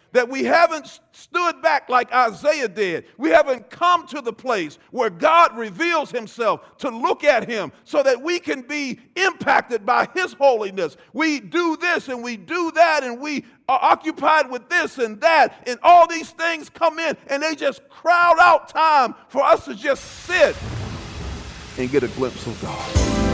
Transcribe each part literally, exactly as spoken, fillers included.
that we haven't stood back like Isaiah did. We haven't come to the place where God reveals himself to look at him so that we can be impacted by his holiness. We do this and we do that and we are occupied with this and that, and all these things come in and they just crowd out time for us to just sit and get a glimpse of God.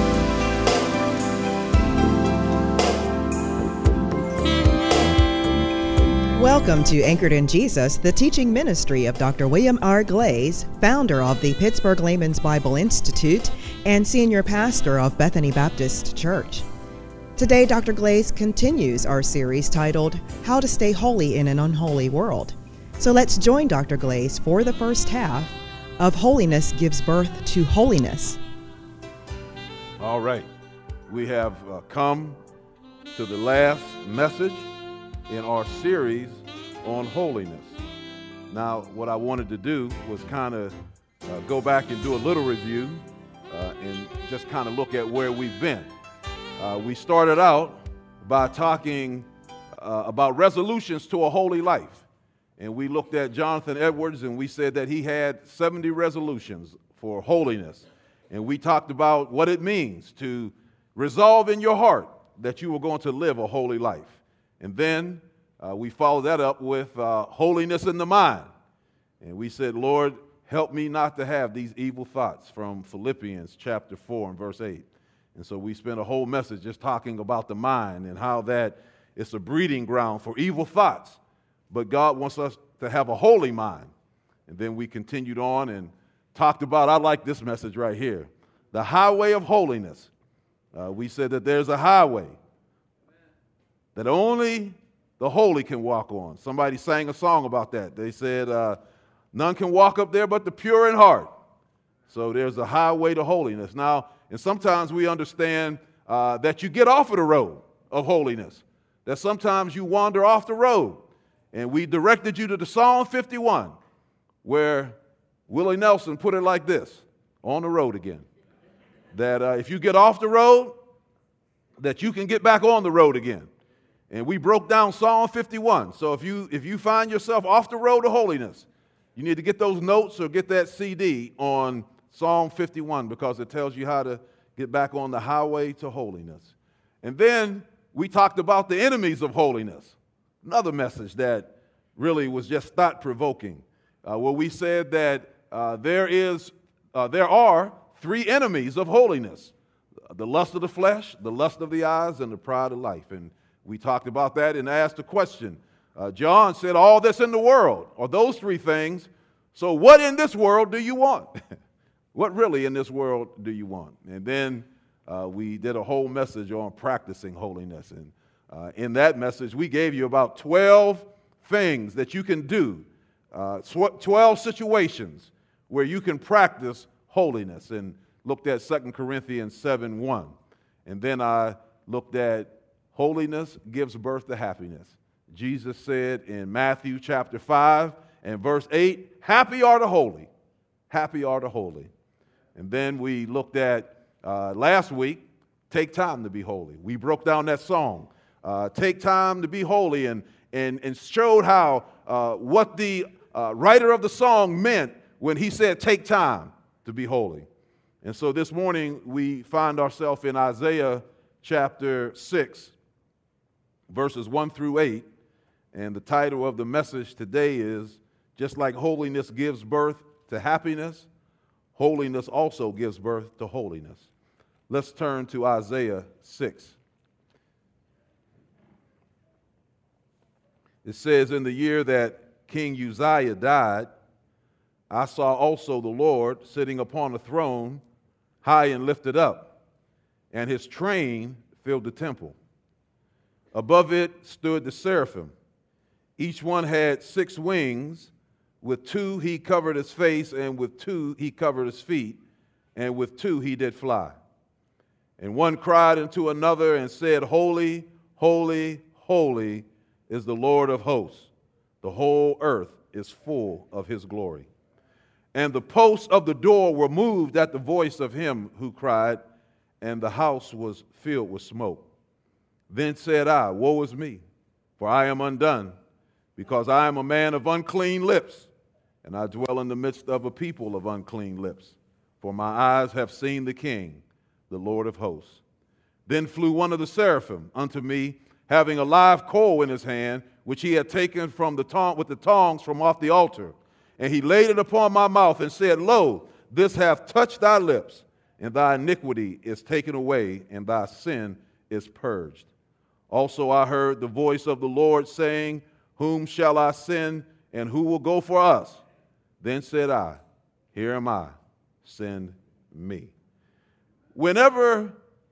Welcome to Anchored in Jesus, the teaching ministry of Doctor William R. Glaze, founder of the Pittsburgh Layman's Bible Institute and senior pastor of Bethany Baptist Church. Today, Doctor Glaze continues our series titled, How to Stay Holy in an Unholy World. So let's join Doctor Glaze for the first half of Holiness Gives Birth to Holiness. All right. We have uh, come to the last message in our series on holiness. Now, what I wanted to do was kind of uh, go back and do a little review uh, and just kind of look at where we've been. Uh, we started out by talking uh, about resolutions to a holy life. And we looked at Jonathan Edwards and we said that he had seventy resolutions for holiness. And we talked about what it means to resolve in your heart that you were going to live a holy life. And then uh, we followed that up with uh, holiness in the mind. And we said, Lord, help me not to have these evil thoughts, from Philippians chapter four and verse eight. And so we spent a whole message just talking about the mind and how that it's a breeding ground for evil thoughts. But God wants us to have a holy mind. And then we continued on and talked about, I like this message right here, the highway of holiness. Uh, we said that there's a highway that only the holy can walk on. Somebody sang a song about that. They said, uh, none can walk up there but the pure in heart. So there's a highway to holiness. Now, and sometimes we understand uh, that you get off of the road of holiness, that sometimes you wander off the road. And we directed you to the Psalm fifty-one, where Willie Nelson put it like this, on the road again. That uh, if you get off the road, that you can get back on the road again. And we broke down Psalm fifty-one. So if you if you find yourself off the road to holiness, you need to get those notes or get that C D on Psalm fifty-one, because it tells you how to get back on the highway to holiness. And then we talked about the enemies of holiness. Another message that really was just thought-provoking, uh, where we said that uh, there is uh, there are three enemies of holiness: the lust of the flesh, the lust of the eyes, and the pride of life. And we talked about that and asked a question. Uh, John said, all that's in the world are those three things. So what in this world do you want? What really in this world do you want? And then uh, we did a whole message on practicing holiness. And uh, in that message, we gave you about twelve things that you can do, uh, twelve situations where you can practice holiness, and looked at Second Corinthians seven one. And then I looked at holiness gives birth to happiness. Jesus said in Matthew chapter five and verse eight, happy are the holy, happy are the holy. And then we looked at, uh, last week, take time to be holy. We broke down that song, uh, take time to be holy, and, and, and showed how uh, what the uh, writer of the song meant when he said take time to be holy. And so this morning we find ourselves in Isaiah chapter six, verses one through eight, and the title of the message today is, just like holiness gives birth to happiness, holiness also gives birth to holiness. Let's turn to Isaiah six. It says, in the year that King Uzziah died, I saw also the Lord sitting upon a throne, high and lifted up, and his train filled the temple. Above it stood the seraphim. Each one had six wings. With two he covered his face, and with two he covered his feet, and with two he did fly. And one cried unto another and said, Holy, holy, holy is the Lord of hosts. The whole earth is full of his glory. And the posts of the door were moved at the voice of him who cried, and the house was filled with smoke. Then said I, Woe is me, for I am undone, because I am a man of unclean lips, and I dwell in the midst of a people of unclean lips. For my eyes have seen the King, the Lord of hosts. Then flew one of the seraphim unto me, having a live coal in his hand, which he had taken from the tong- with the tongs from off the altar. And he laid it upon my mouth and said, Lo, this hath touched thy lips, and thy iniquity is taken away, and thy sin is purged. Also I heard the voice of the Lord saying, Whom shall I send, and who will go for us? Then said I, Here am I, send me. Whenever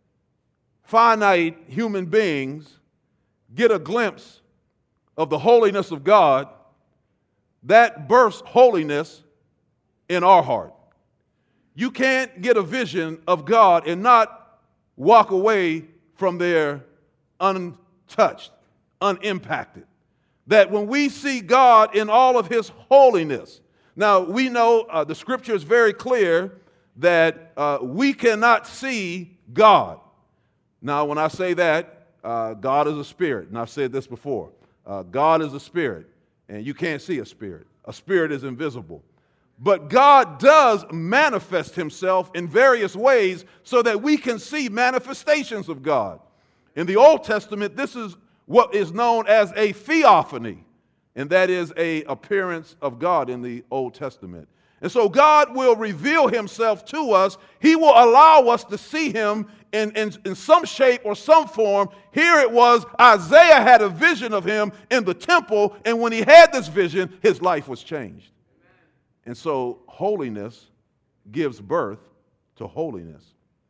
finite human beings get a glimpse of the holiness of God, that births holiness in our heart. You can't get a vision of God and not walk away from there untouched, unimpacted. That when we see God in all of his holiness, now we know uh, the scripture is very clear that uh, we cannot see God. Now, when I say that, uh, God is a spirit, and I've said this before. Uh, God is a spirit, and you can't see a spirit. A spirit is invisible. But God does manifest himself in various ways so that we can see manifestations of God. In the Old Testament, this is what is known as a theophany, and that is an appearance of God in the Old Testament. And so God will reveal himself to us. He will allow us to see him in, in, in some shape or some form. Here it was, Isaiah had a vision of him in the temple, and when he had this vision, his life was changed. And so holiness gives birth to holiness.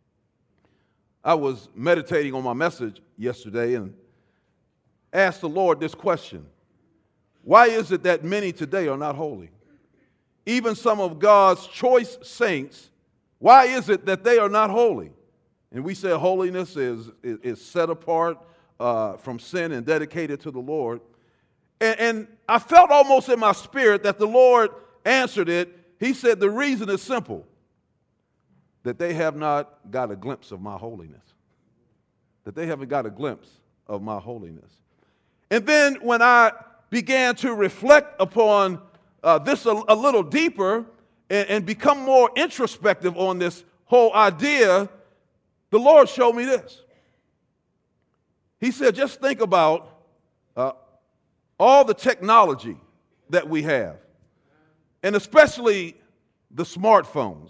I was meditating on my message yesterday and asked the Lord this question. Why is it that many today are not holy? Even some of God's choice saints, why is it that they are not holy? And we said holiness is, is, is set apart uh, from sin and dedicated to the Lord. And, and I felt almost in my spirit that the Lord answered it. He said the reason is simple, that they have not got a glimpse of my holiness. That they haven't got a glimpse of my holiness. And then when I began to reflect upon uh, this a, a little deeper and, and become more introspective on this whole idea, the Lord showed me this. He said, just think about uh, all the technology that we have, and especially the smartphones.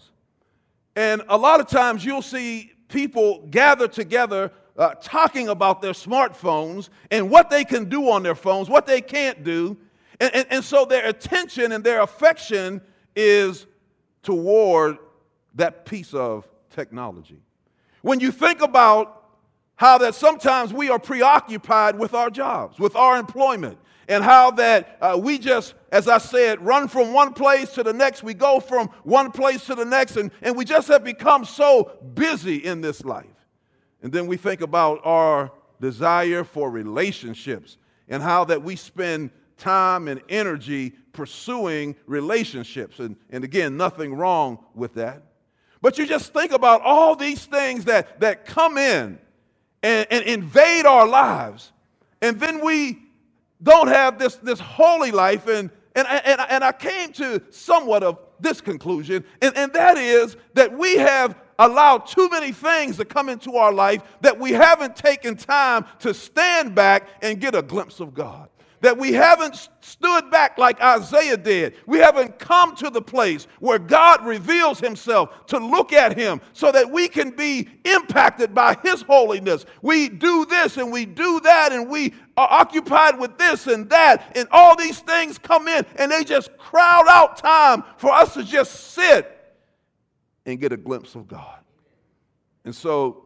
And a lot of times you'll see people gather together uh, talking about their smartphones and what they can do on their phones, what they can't do. And, and, and so their attention and their affection is toward that piece of technology. When you think about how that sometimes we are preoccupied with our jobs, with our employment, and how that uh, we just, as I said, run from one place to the next. We go from one place to the next, and, and we just have become so busy in this life. And then we think about our desire for relationships and how that we spend time and energy pursuing relationships. And, and again, nothing wrong with that. But you just think about all these things that, that come in and, and invade our lives. And then we don't have this, this holy life. And, and, and, and I came to somewhat of this conclusion, and, and that is that we have allowed too many things to come into our life that we haven't taken time to stand back and get a glimpse of God. That we haven't stood back like Isaiah did. We haven't come to the place where God reveals himself to look at him so that we can be impacted by his holiness. We do this and we do that and we are occupied with this and that, and all these things come in and they just crowd out time for us to just sit and get a glimpse of God. And so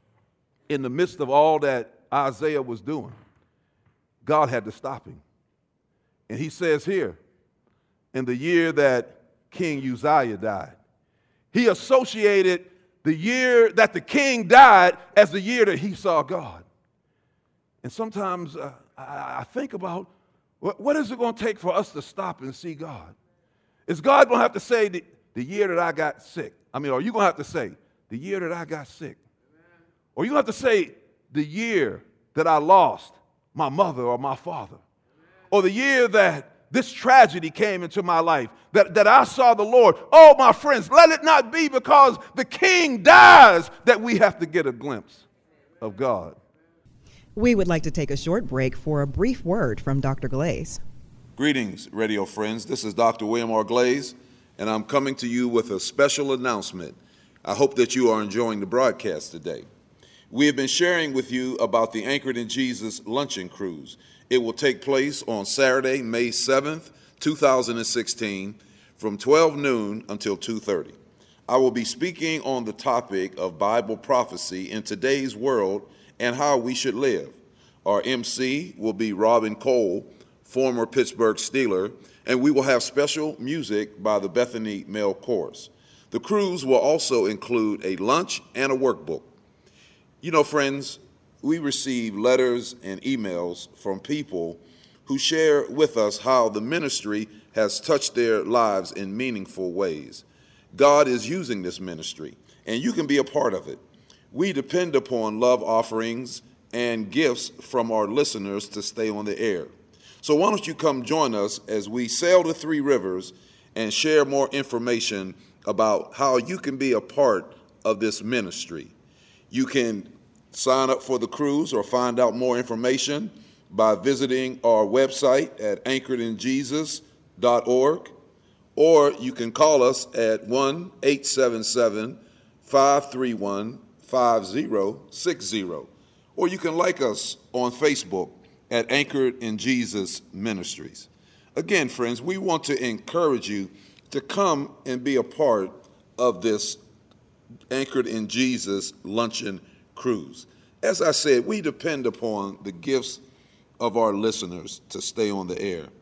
in the midst of all that Isaiah was doing, God had to stop him. And he says here, in the year that King Uzziah died, he associated the year that the king died as the year that he saw God. And sometimes uh, I, I think about, what, what is it going to take for us to stop and see God? Is God going to have to say the, the year that I got sick? I mean, are you going to have to say the year that I got sick? Or you have to say the year that I lost my mother or my father? or the year that this tragedy came into my life, that, that I saw the Lord. Oh, my friends, let it not be because the King dies that we have to get a glimpse of God. We would like to take a short break for a brief word from Doctor Glaze. Greetings, radio friends. This is Doctor William R. Glaze, and I'm coming to you with a special announcement. I hope that you are enjoying the broadcast today. We have been sharing with you about the Anchored in Jesus Luncheon Cruise. It will take place on Saturday, May seventh, two thousand sixteen, from twelve noon until two thirty. I will be speaking on the topic of Bible prophecy in today's world and how we should live. Our M C will be Robin Cole, former Pittsburgh Steeler, and we will have special music by the Bethany Male Chorus. The cruise will also include a lunch and a workbook. You know, friends, we receive letters and emails from people who share with us how the ministry has touched their lives in meaningful ways. God is using this ministry, and you can be a part of it. We depend upon love offerings and gifts from our listeners to stay on the air. So why don't you come join us as we sail the three rivers and share more information about how you can be a part of this ministry. You can sign up for the cruise or find out more information by visiting our website at anchored in jesus dot org, or you can call us at one eight seven seven, five three one, five zero six zero, or you can like us on Facebook at Anchored in Jesus Ministries. Again, friends, we want to encourage you to come and be a part of this Anchored in Jesus Luncheon Cruise. As I said, we depend upon the gifts of our listeners to stay on the air.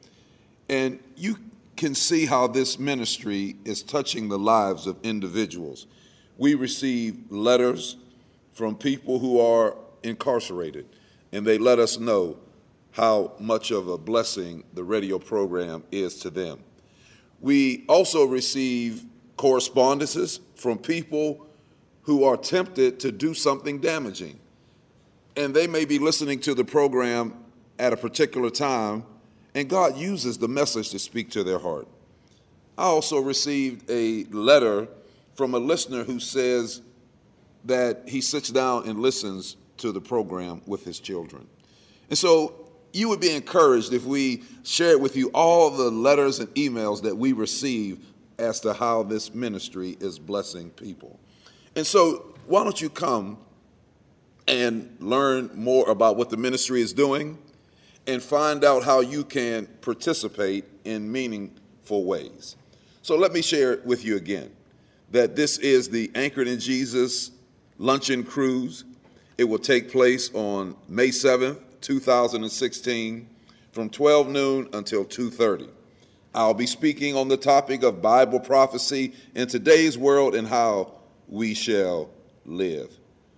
And you can see how this ministry is touching the lives of individuals. We receive letters from people who are incarcerated, and they let us know how much of a blessing the radio program is to them. We also receive correspondences from people who are tempted to do something damaging. And they may be listening to the program at a particular time, and God uses the message to speak to their heart. I also received a letter from a listener who says that he sits down and listens to the program with his children. And so you would be encouraged if we shared with you all the letters and emails that we receive as to how this ministry is blessing people. And so why don't you come and learn more about what the ministry is doing and find out how you can participate in meaningful ways. So let me share with you again that this is the Anchored in Jesus Luncheon Cruise. It will take place on May seventh, two thousand sixteen, from twelve noon until two thirty. I'll be speaking on the topic of Bible prophecy in today's world and how we shall live.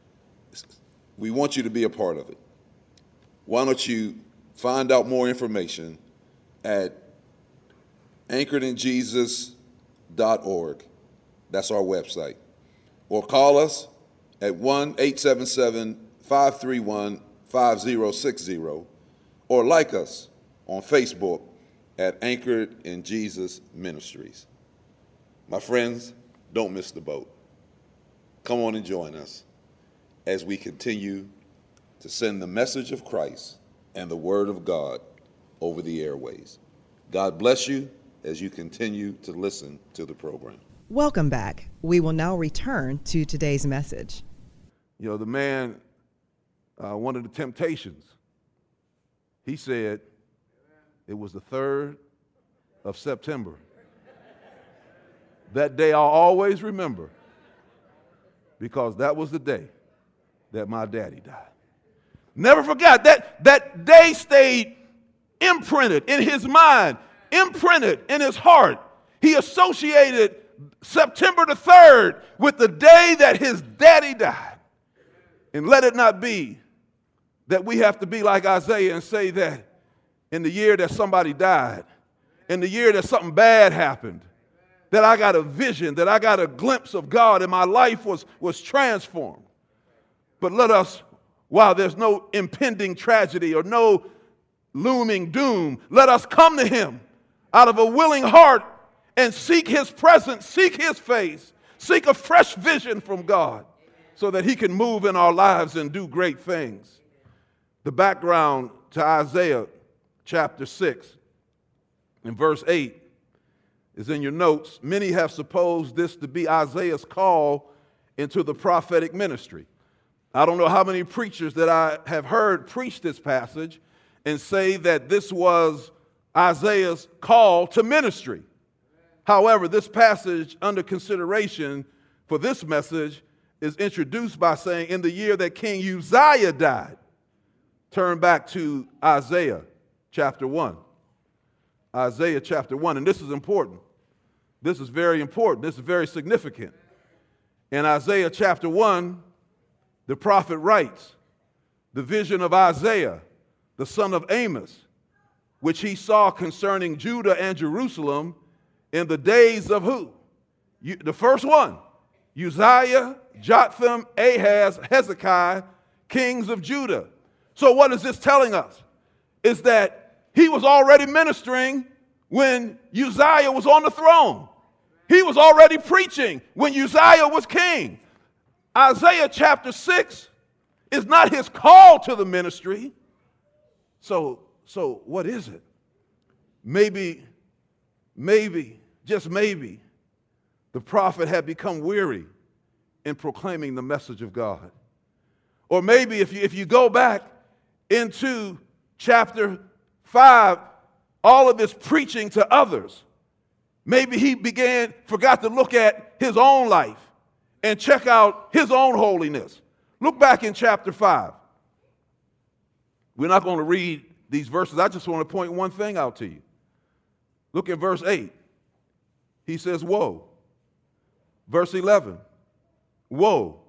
We want you to be a part of it. Why don't you find out more information at anchored in jesus dot org. That's our website. Or call us at one eight seven seven, five three one, five zero six zero, or like us on Facebook at Anchored in Jesus Ministries. My friends, don't miss the boat. Come on and join us as we continue to send the message of Christ and the Word of God over the airways. God bless you as you continue to listen to the program. Welcome back. We will now return to today's message. You know, the man, uh, one of the temptations, he said it was the third of September. That day I'll always remember, because that was the day that my daddy died. Never forgot that that day stayed imprinted in his mind, imprinted in his heart. He associated September the third with the day that his daddy died. And let it not be that we have to be like Isaiah and say that in the year that somebody died, in the year that something bad happened, that I got a vision, that I got a glimpse of God and my life was, was transformed. But let us, while there's no impending tragedy or no looming doom, let us come to him out of a willing heart and seek his presence, seek his face, seek a fresh vision from God so that he can move in our lives and do great things. The background to Isaiah chapter six and verse eight is in your notes. Many have supposed this to be Isaiah's call into the prophetic ministry. I don't know how many preachers that I have heard preach this passage and say that this was Isaiah's call to ministry. However, this passage under consideration for this message is introduced by saying, in the year that King Uzziah died. Turn back to Isaiah chapter one. Isaiah chapter one, and this is important. This is very important. This is very significant. In Isaiah chapter one, the prophet writes, the vision of Isaiah, the son of Amos, which he saw concerning Judah and Jerusalem in the days of who? You, the first one, Uzziah, Jotham, Ahaz, Hezekiah, kings of Judah. So what is this telling us? Is that he was already ministering when Uzziah was on the throne. He was already preaching when Uzziah was king. Isaiah chapter six is not his call to the ministry. So, so what is it? Maybe, maybe, just maybe, the prophet had become weary in proclaiming the message of God. Or maybe if you, if you go back into chapter five, all of this preaching to others, maybe he began, forgot to look at his own life and check out his own holiness. Look back in chapter five. We're not going to read these verses. I just want to point one thing out to you. Look at verse eight. He says, woe. Verse eleven, woe.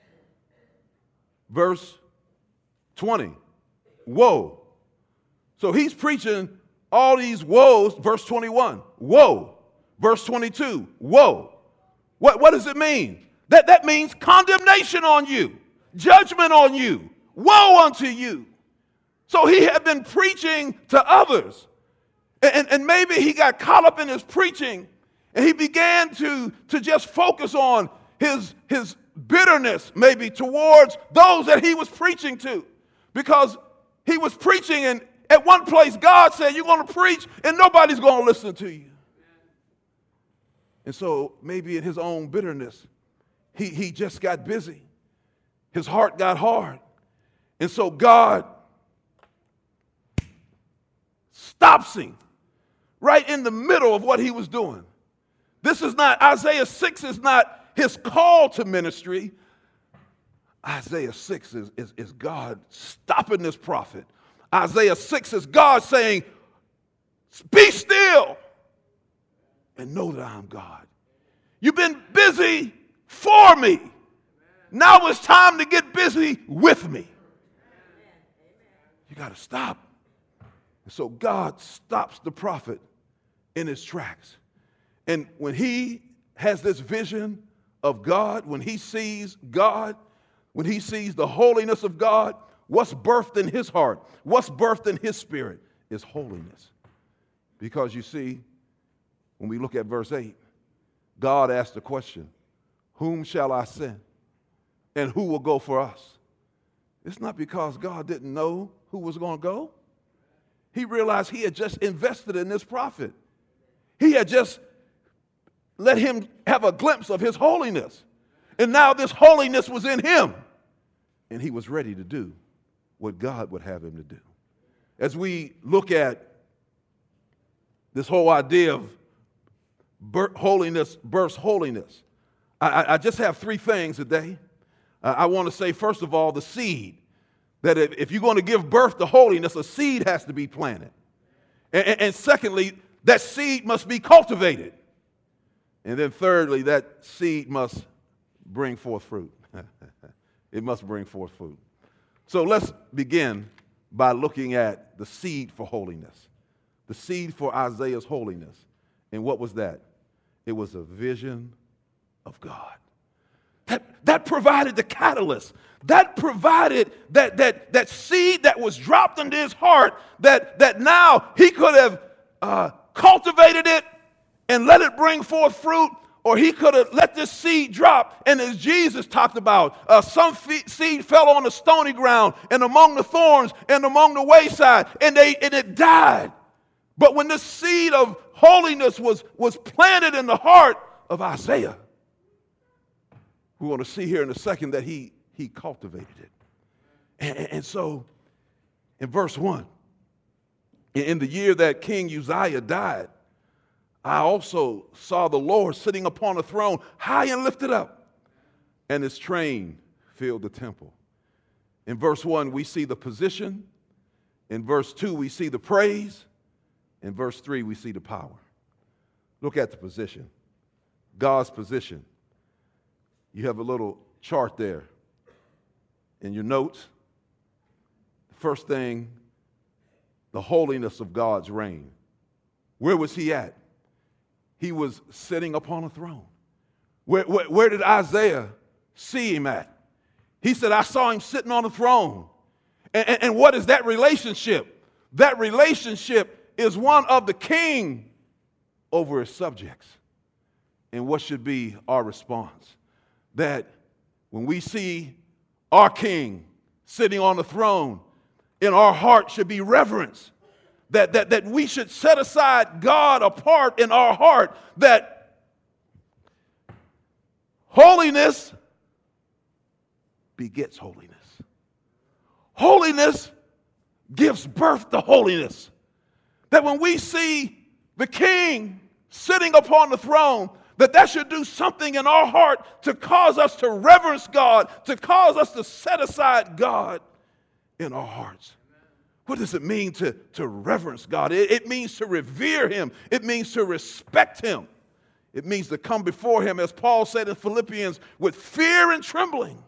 Verse twenty, woe. So he's preaching all these woes. Verse twenty-one, woe. Verse twenty-two, woe. What, what does it mean? That, that means condemnation on you, judgment on you, woe unto you. So he had been preaching to others. And, and maybe he got caught up in his preaching and he began to, to just focus on his, his bitterness maybe towards those that he was preaching to. Because he was preaching and at one place God said, you're going to preach and nobody's going to listen to you. And so maybe in his own bitterness, he, he just got busy. His heart got hard. And so God stops him right in the middle of what he was doing. This is not, Isaiah six is not his call to ministry. Isaiah six is, is, is God stopping this prophet. Isaiah six is God saying, be still and know that I'm God. You've been busy for me. Now it's time to get busy with me. You got to stop. And so God stops the prophet in his tracks. And when he has this vision of God, when he sees God, when he sees the holiness of God, what's birthed in his heart, what's birthed in his spirit is holiness. Because you see, when we look at verse eight, God asked the question, whom shall I send? And who will go for us? It's not because God didn't know who was going to go. He realized he had just invested in this prophet. He had just let him have a glimpse of his holiness. And now this holiness was in him. And he was ready to do what God would have him to do. As we look at this whole idea of holiness births holiness, I, I just have three things today. Uh, I want to say, first of all, the seed. That if, if you're going to give birth to holiness, a seed has to be planted. And, and, and secondly, that seed must be cultivated. And then thirdly, that seed must bring forth fruit. It must bring forth fruit. So let's begin by looking at the seed for holiness. The seed for Isaiah's holiness. And what was that? It was a vision of God. That, that provided the catalyst. That provided that, that, that seed that was dropped into his heart that, that now he could have uh, cultivated it and let it bring forth fruit, or he could have let this seed drop. And as Jesus talked about, uh, some fe- seed fell on the stony ground and among the thorns and among the wayside, and, they, and it died. But when this seed of holiness was, was planted in the heart of Isaiah, we're going to see here in a second that he, he cultivated it. And, and so in verse one, in the year that King Uzziah died, I also saw the Lord sitting upon a throne, high and lifted up, and his train filled the temple. In verse one, we see the position. In verse two, we see the praise. In verse three, we see the power. Look at the position. God's position. You have a little chart there in your notes. The first thing, the holiness of God's reign. Where was he at? He was sitting upon a throne. Where, where, where did Isaiah see him at? He said, I saw him sitting on a throne. And, and, and what is that relationship? That relationship is one of the king over his subjects. And what should be our response? That when we see our king sitting on the throne, in our heart should be reverence. That, that, that we should set aside God apart in our heart, that holiness begets holiness. Holiness gives birth to holiness. That when we see the king sitting upon the throne, that that should do something in our heart to cause us to reverence God, to cause us to set aside God in our hearts. What does it mean to, to reverence God? It, it means to revere him. It means to respect him. It means to come before him, as Paul said in Philippians, with fear and trembling.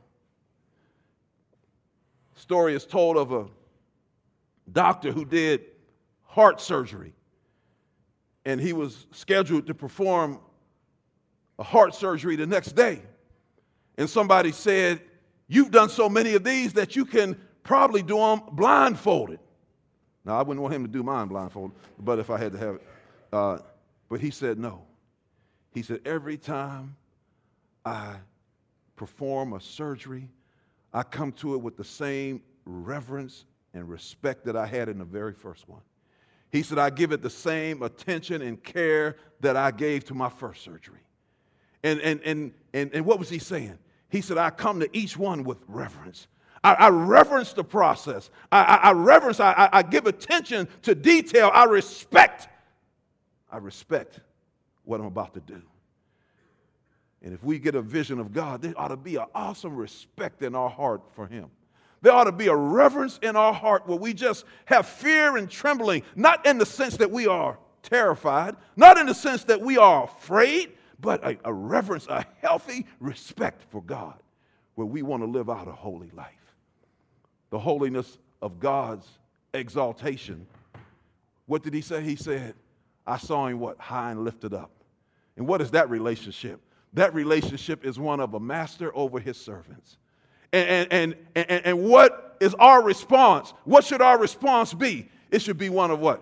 The story is told of a doctor who did heart surgery. And he was scheduled to perform a heart surgery the next day. And somebody said, you've done so many of these that you can probably do them blindfolded. Now, I wouldn't want him to do mine blindfolded, but if I had to have it. Uh, but he said no. He said, every time I perform a surgery, I come to it with the same reverence and respect that I had in the very first one. He said, I give it the same attention and care that I gave to my first surgery. And, and, and, and, and what was he saying? He said, I come to each one with reverence. I, I reverence the process. I, I, I reverence, I, I give attention to detail. I respect, I respect what I'm about to do. And if we get a vision of God, there ought to be an awesome respect in our heart for him. There ought to be a reverence in our heart where we just have fear and trembling, not in the sense that we are terrified, not in the sense that we are afraid, but a, a reverence, a healthy respect for God, where we want to live out a holy life. The holiness of God's exaltation. What did he say? He said, I saw him what? High and lifted up. And what is that relationship? That relationship is one of a master over his servants. And, and, and, and, and what is our response? What should our response be? It should be one of what?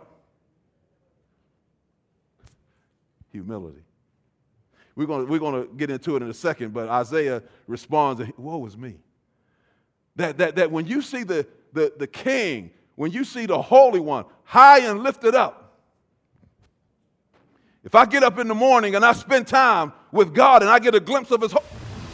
Humility. We're going we're going to get into it in a second, but Isaiah responds, woe is me. That, that, that when you see the, the, the king, when you see the Holy One high and lifted up, if I get up in the morning and I spend time with God and I get a glimpse of his ho-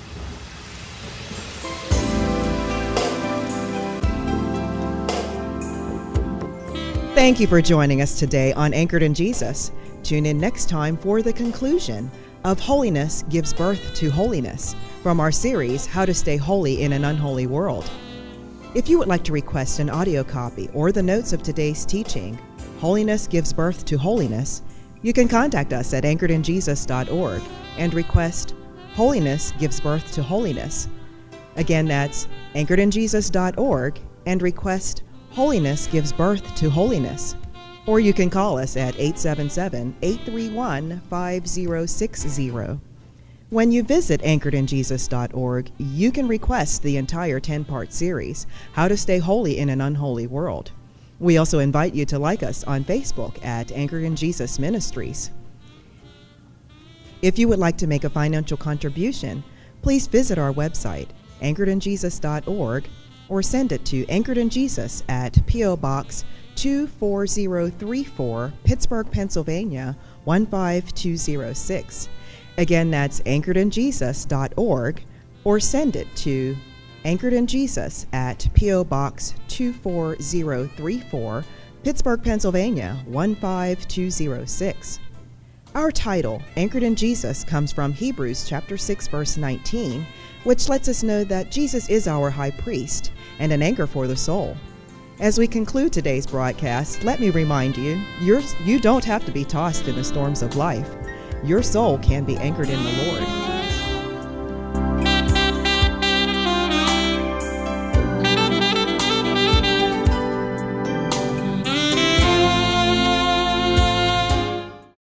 Thank you for joining us today on Anchored in Jesus. Tune in next time for the conclusion of Holiness Gives Birth to Holiness from our series, How to Stay Holy in an Unholy World. If you would like to request an audio copy or the notes of today's teaching, Holiness Gives Birth to Holiness, you can contact us at anchored in jesus dot org and request Holiness Gives Birth to Holiness. Again, that's anchored in jesus dot org and request Holiness Gives Birth to Holiness. Or you can call us at eight seven seven, eight three one, five zero six zero. When you visit anchored in jesus dot org, you can request the entire ten-part series, How to Stay Holy in an Unholy World. We also invite you to like us on Facebook at Anchored in Jesus Ministries. If you would like to make a financial contribution, please visit our website, anchored in jesus dot org, or send it to Anchored in Jesus at P O. Box two four zero three four, Pittsburgh, Pennsylvania one five two zero six. Again, that's anchored in jesus dot org, or send it to Anchored in Jesus at P O. Box two four zero three four, Pittsburgh, Pennsylvania one five two zero six. Our title, Anchored in Jesus, comes from Hebrews chapter six, verse nineteen, which lets us know that Jesus is our high priest and an anchor for the soul. As we conclude today's broadcast, let me remind you, you're, you don't have to be tossed in the storms of life. Your soul can be anchored in the Lord.